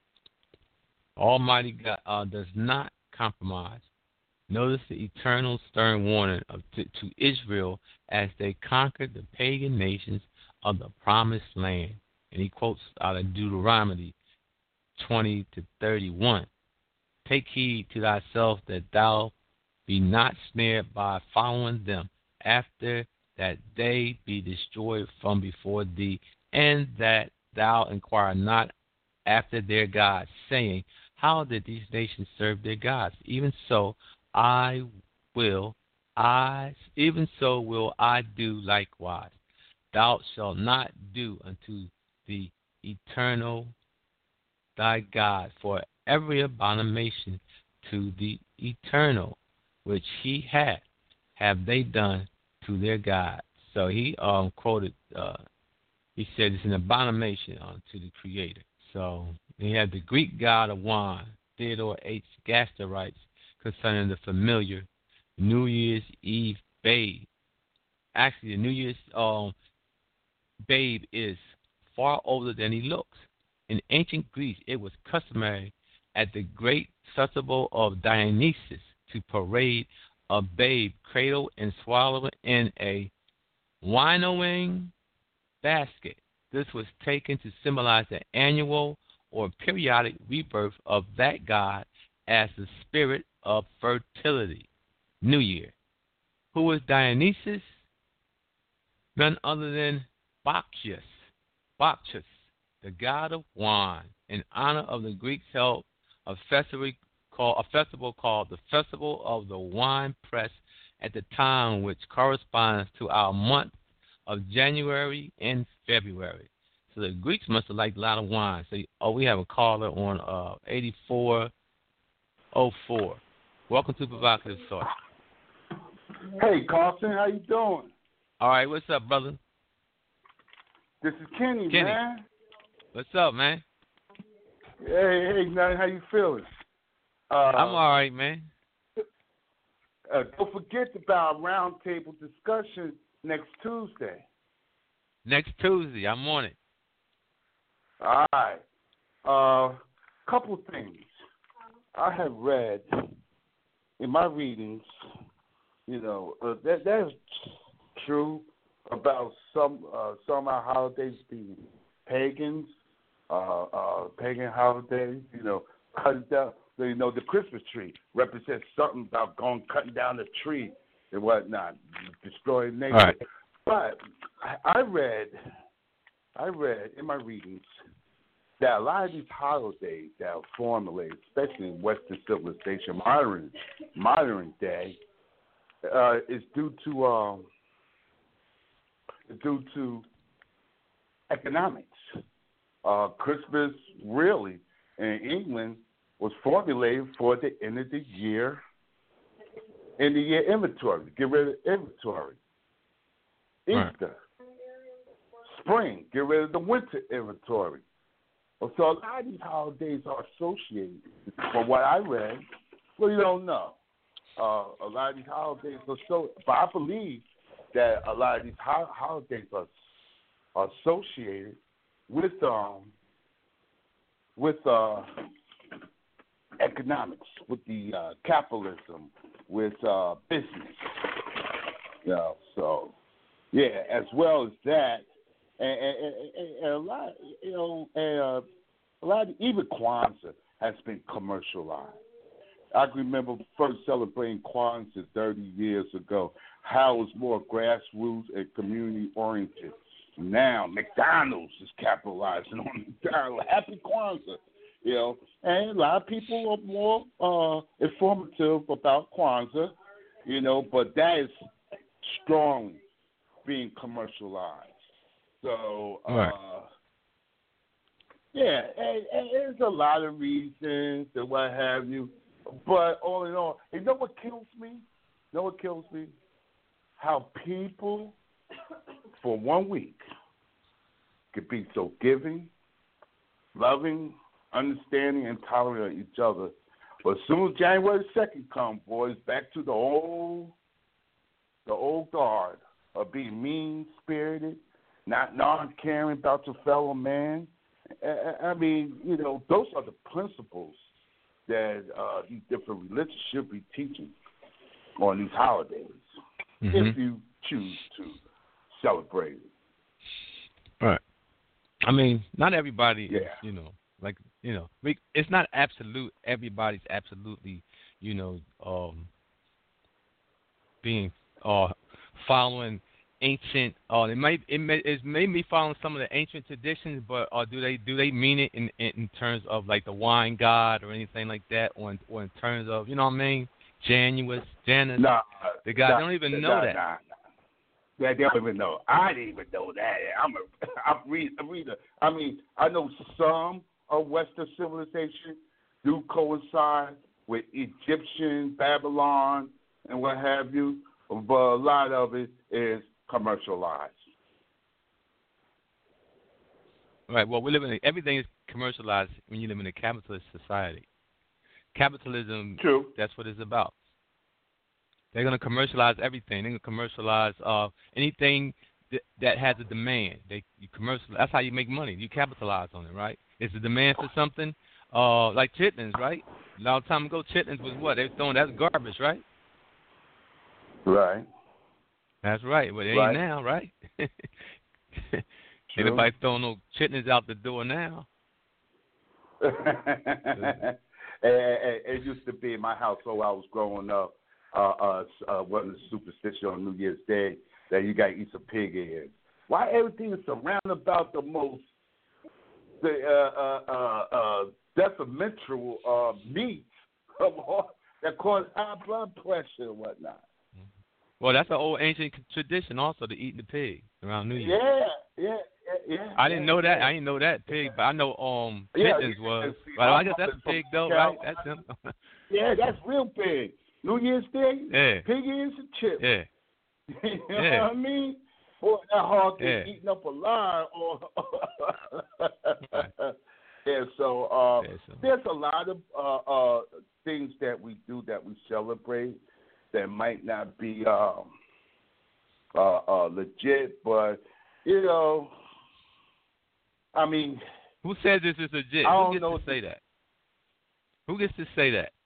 Almighty God uh, does not compromise. Notice the eternal stern warning of to, to Israel as they conquered the pagan nations of the promised land. And he quotes out of Deuteronomy twenty to thirty-one. Take heed to thyself that thou be not snared by following them, after that they be destroyed from before thee, and that thou inquire not after their gods, saying, how did these nations serve their gods? Even so I will, I even so will I do likewise. Thou shalt not do unto the eternal thy God, for every abomination to the eternal which he hath, have they done to their God. So he um quoted, uh, he said it's an abomination uh, to the Creator. So he had the Greek god of wine, Theodore H. Gaster writes concerning the familiar New Year's Eve babe. Actually, the New Year's um, babe is far older than he looks. In ancient Greece, it was customary at the great festival of Dionysus to parade a babe cradled and swallowed in a winnowing basket. This was taken to symbolize the annual or periodic rebirth of that god as the spirit of fertility. New Year. Who was Dionysus? None other than Bacchus. Bacchus, the god of wine, in honor of the Greeks held a festival called a festival called the Festival of the Wine Press at the time, which corresponds to our month of January and February. So the Greeks must have liked a lot of wine. So oh, we have a caller on uh, eighty-four oh four. Welcome to Provocative Thought. Hey, Carlson, how you doing? All right, what's up, brother? This is Kenny, Kenny. man. What's up, man? Hey, hey, man, how you feeling? Uh, I'm all right, man. Uh, don't forget about roundtable discussion next Tuesday. Next Tuesday, I'm on it. All right. Uh, couple things. I have read in my readings, you know, uh, that that's true about some uh, some of our holidays being pagans, uh, uh, pagan holidays. You know, cutting down. You know, the Christmas tree represents something about going cutting down the tree and whatnot, destroying nature. All right. But I, I read, I read in my readings that a lot of these holidays that are formulated, especially in Western civilization, modern modern day, uh, is due to um, due to economics. Uh, Christmas really in England was formulated for the end of the year, end of year inventory, get rid of inventory. Easter, right. Spring, get rid of the winter inventory. So a lot of these holidays are associated, from what I read, well, you don't know. Uh, a lot of these holidays are so, but I believe that a lot of these ho- holidays are, are associated with um with uh, economics, with the uh, capitalism, with uh, business. You know, so yeah, as well as that, and, and, and, and a lot, you know, and uh, a lot of even Kwanzaa has been commercialized. I can remember first celebrating Kwanzaa thirty years ago, how it was more grassroots and community oriented. Now McDonald's is capitalizing on McDonald's. Happy Kwanzaa, you know, and a lot of people are more uh, informative about Kwanzaa, you know, but that is strong being commercialized. So, uh, right. Yeah, and, and there's a lot of reasons and what have you. But all in all, you know what kills me? You know what kills me? How people, for one week, could be so giving, loving, understanding, and tolerant of each other. But as soon as January second comes, boys, back to the old, the old guard of being mean-spirited, not non-caring about your fellow man. I mean, you know, those are the principles that uh, these different religions should be teaching on these holidays, mm-hmm. if you choose to celebrate it. Right. I mean, not everybody yeah. is, you know, like, you know, it's not absolute. Everybody's absolutely, you know, um, being uh, following ancient. Uh, it may it may it's maybe following some of the ancient traditions, but uh, do they do they mean it in, in in terms of like the wine god or anything like that, or in, or in terms of, you know what I mean, Janus, Janus? Nah, the guys nah, don't even nah, know nah, that. Nah, nah. Yeah, they don't even know. I didn't even know that. I'm a I'm read a reader. I mean, I know some of Western civilization do coincide with Egyptian, Babylon, and what have you, but a lot of it is commercialized. Right. Well, we live in everything is commercialized when you live in a capitalist society. Capitalism. True. That's what it's about. They're going to commercialize everything. They're going to commercialize uh, anything th- that has a demand. They you commercial. That's how you make money. You capitalize on it, right? It's a demand for something, uh, like chitlins, right? A long time ago, chitlins was what they were throwing. That's garbage, right? Right. That's right. But it right. ain't now, right? Ain't nobody throwing no chitlins out the door now. it, it, it used to be in my household I was growing up. Uh, uh, uh, wasn't a superstition on New Year's Day that you got to eat some pig ears. Why everything is surrounded about the most the uh, uh, uh, uh, detrimental uh, meat that cause high blood pressure and whatnot. Well, that's an old ancient tradition also, to eat the pig around New Year. Yeah, yeah, yeah. yeah I didn't yeah, know that. yeah. I didn't know that pig, but I know um yeah, chitlins was. See, but I guess that's a pig though, right? That's him. Yeah, that's real pig. New Year's Day, yeah. pig ears and chips. Yeah. you know yeah. what I mean? Boy, that hog yeah. is eaten up alive. Or right. Yeah, so uh, yeah, so there's a lot of uh, uh, things that we do that we celebrate that might not be um, uh, uh, legit, but, you know, I mean. Who says this is legit? I don't Who gets know to say that? Who gets to say that?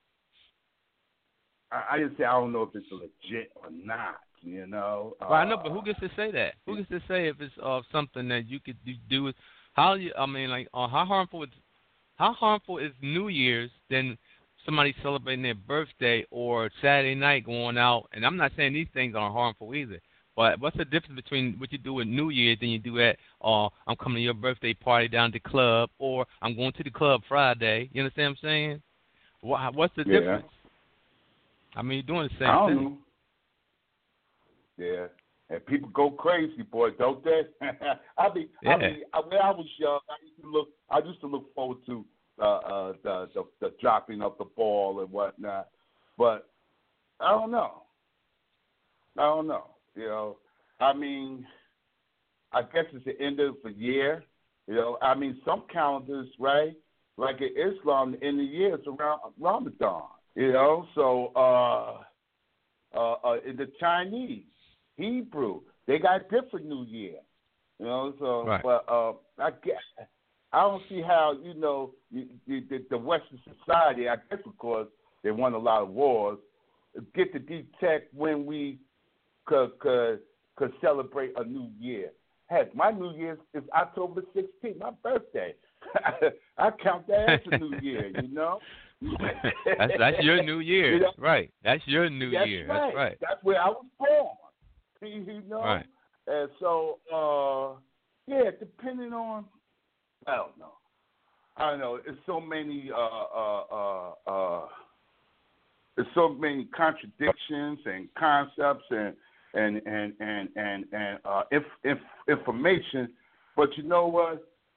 I didn't say I don't know if it's legit or not, you know. Well, uh, I know, but who gets to say that? Who gets to say if it's uh, something that you could do with? How you? I mean, like, uh, how harmful is how harmful is New Year's than somebody celebrating their birthday or Saturday night going out? And I'm not saying these things aren't harmful either. But what's the difference between what you do with New Year's than you do at, uh, I'm coming to your birthday party down at the club, or I'm going to the club Friday? You understand what I'm saying? What, what's the yeah. difference? I mean, you're doing the same I don't thing. know. Yeah, and people go crazy, boy, don't they? I mean, yeah. I mean, when I was young, I used to look. I used to look forward to uh, uh, the, the the dropping of the ball and whatnot. But I don't know. I don't know. You know, I mean, I guess it's the end of the year. You know, I mean, some calendars, right? Like in Islam, the end of the year is around Ramadan. You know, so uh, uh, uh, in the Chinese, Hebrew, they got different New Year. You know, so right. but uh, I guess I don't see how you know you, you, the, the Western society. I guess because they won a lot of wars, get to detect when we could could, could celebrate a new year. Heck, my New Year's is October sixteenth, my birthday. I count that as a new year. You know. that's that's your new year, you know? Right? That's your new that's year. Right. That's right. That's where I was born. You know, right. And so, uh, yeah, depending on, I don't know. I don't know. It's so many, uh, uh, uh, uh, there's so many contradictions and concepts and and and and and, and uh, inf- inf- information. But you know what?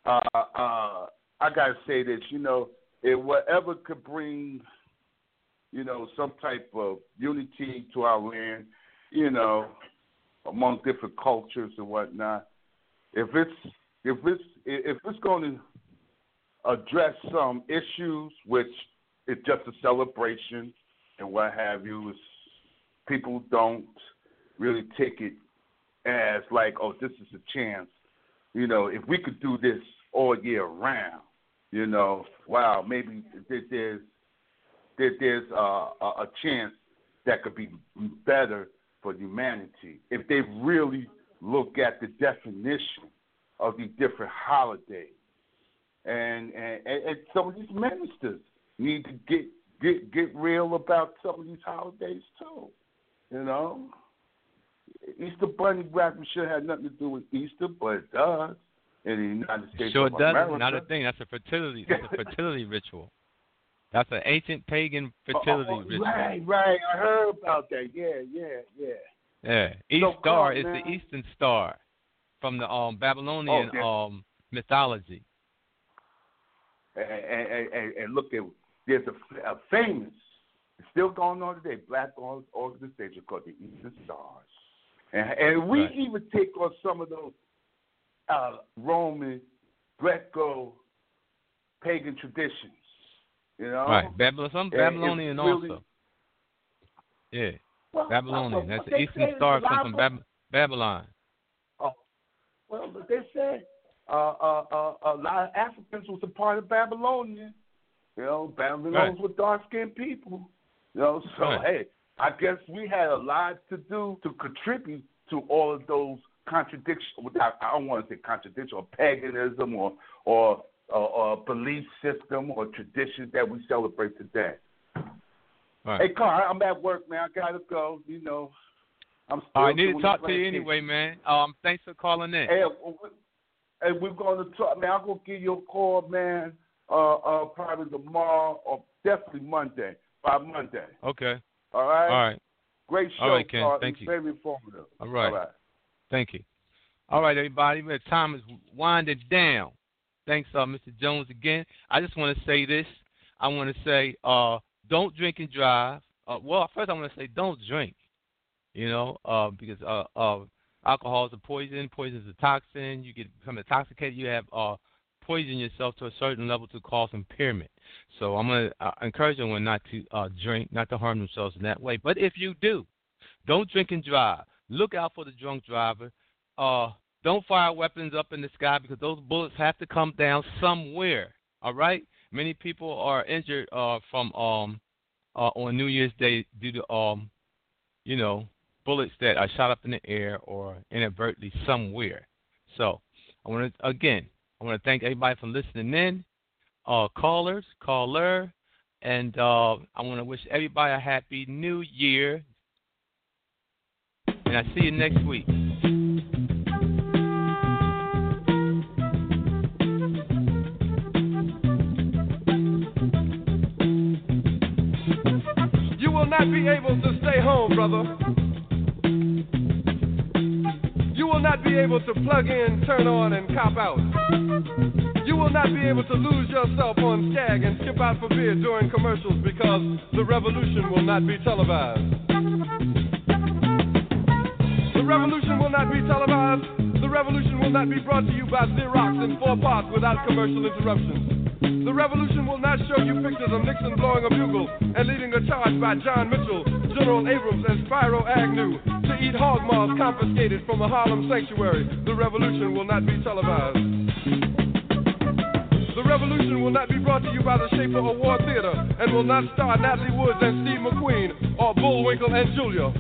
uh, uh, I gotta say this. You know, if whatever could bring, you know, some type of unity to our land, you know, among different cultures and whatnot. If it's if it's if it's going to address some issues, which is just a celebration and what have you, is people don't really take it as like, oh, this is a chance. You know, if we could do this all year round, you know, wow, maybe there's there's a, a chance that could be better for humanity if they really look at the definition of these different holidays. And, and, and some of these ministers need to get, get get real about some of these holidays too. You know, Easter Bunny rapping should have nothing to do with Easter, but it does in the United States sure of does. America. Not a thing. That's a fertility. That's a fertility ritual. That's an ancient pagan fertility oh, oh, ritual. Right, right. I heard about that. Yeah, yeah, yeah. Yeah. So Eastar come, is man. the Eastern Star from the um, Babylonian oh, um, mythology. And, and, and, and look at there's a, a famous, it's still going on today, black organization called the Eastern Stars, and, and we right. even take on some of those uh, Roman, Greco, pagan traditions. You know, right? Babylon, some Babylonian really, also. Yeah, well, Babylonian. well, That's the Eastern Star comes from Bab- Babylon. Oh, well, but they said uh, uh, uh, a lot of Africans was a part of Babylonian. You know, Babylonians right. were dark-skinned people. You know, so right. hey, I guess we had a lot to do to contribute to all of those contradictions. I, I don't want to say contradiction or paganism or or, or or belief system or traditions that we celebrate today. Right. Hey, Carl, I'm at work, man. I gotta go. You know, I'm still. I need to doing talk the to you plantation. anyway, man. Um, thanks for calling in. Hey, hey, we're going to talk, man. I'm going to give you a call, man, uh, uh, probably tomorrow or definitely Monday, by Monday. Okay. All right? All right. Great show, All right, Ken. Carl. Thank It's you. very informative. All right. All right. Thank you. All right, everybody. The time is winding down. Thanks, uh, Mister Jones, again. I just want to say this. I want to say uh, don't drink and drive. Uh, well, first I want to say don't drink, you know, uh, because uh, uh, alcohol is a poison. Poison is a toxin. You get become intoxicated. You have uh, poison yourself to a certain level to cause impairment. So I'm going to uh, encourage everyone not to uh, drink, not to harm themselves in that way. But if you do, don't drink and drive. Look out for the drunk driver. Uh, don't fire weapons up in the sky because those bullets have to come down somewhere. All right? Many people are injured uh, from um, uh, on New Year's Day due to um, you know, bullets that are shot up in the air or inadvertently somewhere. So I want to again, I want to thank everybody for listening in, uh, callers, caller, and uh, I want to wish everybody a happy New Year. And I see you next week. You will not be able to stay home, brother. You will not be able to plug in, turn on, and cop out. You will not be able to lose yourself on Skag and skip out for beer during commercials because the revolution will not be televised. The revolution will not be televised. The revolution will not be brought to you by Xerox in four parts without commercial interruptions. The revolution will not show you pictures of Nixon blowing a bugle and leading a charge by John Mitchell, General Abrams, and Spyro Agnew to eat hog maws confiscated from a Harlem sanctuary. The revolution will not be televised. The revolution will not be brought to you by the Schaefer Award Theater and will not star Natalie Woods and Steve McQueen or Bullwinkle and Julia.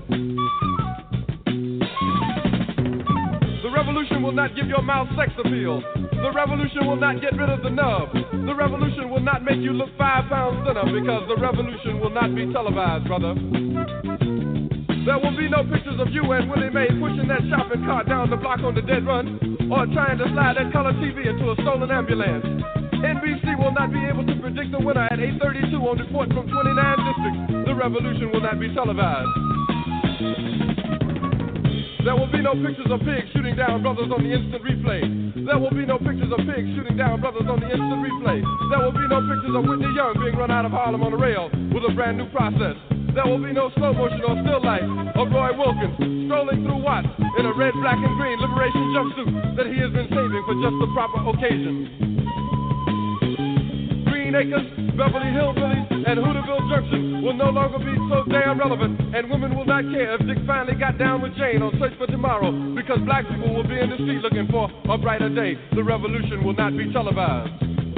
The revolution will not give your mouth sex appeal. The revolution will not get rid of the nub. The revolution will not make you look five pounds thinner because the revolution will not be televised, brother. There will be no pictures of you and Willie Mae pushing that shopping cart down the block on the dead run or trying to slide that color T V into a stolen ambulance. N B C will not be able to predict the winner at eight thirty-two on report from twenty-nine districts. The revolution will not be televised. There will be no pictures of pigs shooting down brothers on the instant replay. There will be no pictures of pigs shooting down brothers on the instant replay. There will be no pictures of Whitney Young being run out of Harlem on a rail with a brand new process. There will be no slow motion or still life of Roy Wilkins strolling through Watts in a red, black, and green liberation jumpsuit that he has been saving for just the proper occasion. Green Acres, Beverly Hillbillies, and Hooterville Junction will no longer be so damn relevant, and women will not care if Dick finally got down with Jane on Search for Tomorrow, because black people will be in the street looking for a brighter day. The revolution will not be televised.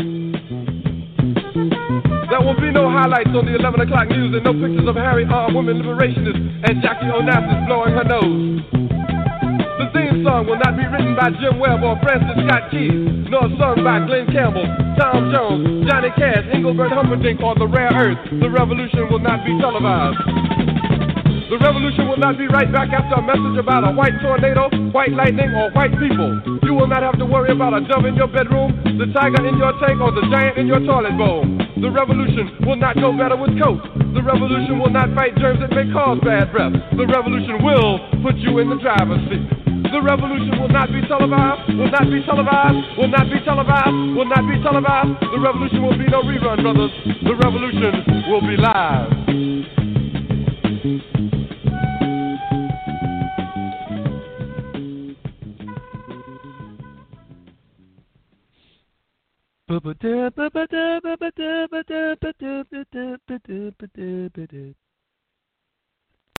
There will be no highlights on the eleven o'clock news and no pictures of Harry armed women liberationists and Jackie Onassis blowing her nose. The theme song will not be written by Jim Webb or Francis Scott Keys, nor sung by Glenn Campbell, Tom Jones, Johnny Cash, Engelbert Humperdinck, or The Rare Earth. The revolution will not be televised. The revolution will not be right back after a message about a white tornado, white lightning, or white people. You will not have to worry about a dove in your bedroom, the tiger in your tank, or the giant in your toilet bowl. The revolution will not go better with coats. The revolution will not fight germs that may cause bad breath. The revolution will put you in the driver's seat. The revolution will not be televised, will not be televised, will not be televised, will not be televised. The revolution will be no rerun, brothers. The revolution will be live. Ba-ba-da, ba-ba-da, ba-ba-da, ba-da, ba-da, ba-da, ba-da, ba-da.